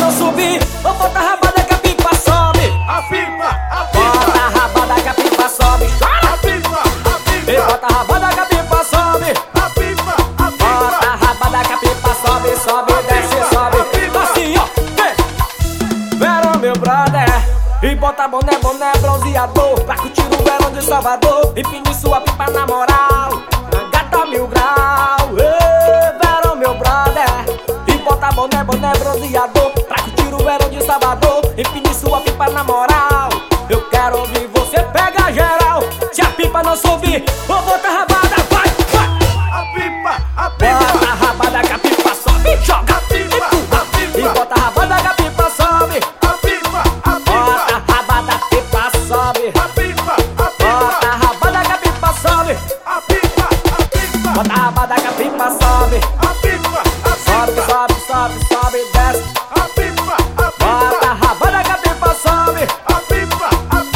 não subir, vou botar a rabada que a pipa sobe. A pipa, Bota a rabada que a pipa sobe. Chora! a pipa, E bota a rabada que a pipa sobe. a pipa, Bota a rabada que a pipa sobe, sobe, desce, sobe. Assim, ó, vem. Verão, meu brother. E bota boné, boné, bronzeador, pra curtir o verão de Salvador. Empine sua pipa na moral, na gata 1000 grau. Verão, meu brother. E bota boné, boné, bronzeador, pra curtir o verão de Salvador. Empine sua pipa na moral. Eu quero ouvir você pega geral. Se a pipa não subir, vou botar a rabada, vai, vai. a pipa, Bota a rabada que a pipa sobe, joga, empurra. E bota a rabada que a pipa sobe. a pipa, Bota a rabada que a pipa sobe. a pipa, Bota a rabada que a pipa sobe. a pipa, Bota a rabada que a pipa sobe. a pipa, Sobe, sobe, sobe, sobe, desce. a pipa, Bota a rabada que a pipa sobe. a pipa,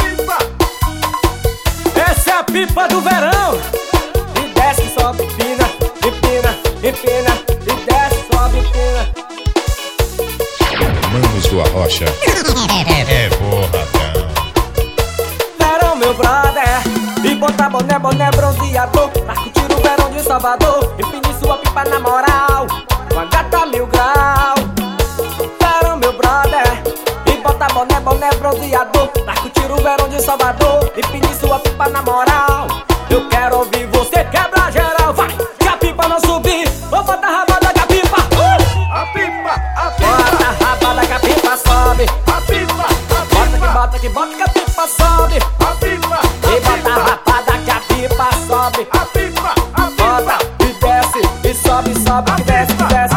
Essa é a pipa do verão. E desce, sobe, empina, empina, empina. E desce, sobe, empina. Manos do Arrocha. É borradão. Verão, meu brother. E botar boné, boné, bronzeador, pra curtir o verão de Salvador. Empine sua pipa na moral, com a gata 1000 grau. Verão, meu brother. E botar boné, boné, bronzeador, pra curtir o verão de Salvador. Empine sua pipa na moral. Eu quero ouvir você quebra geral. Vai, que a pipa não subir, vou botar a rabada que a pipa. a pipa, Bota a rabada que a pipa sobe. a pipa, Bota que bota que a pipa sobe. a pipa, E bota a rabada que a pipa sobe. a pipa, Bota e desce, e sobe, sobe, e desce, desce.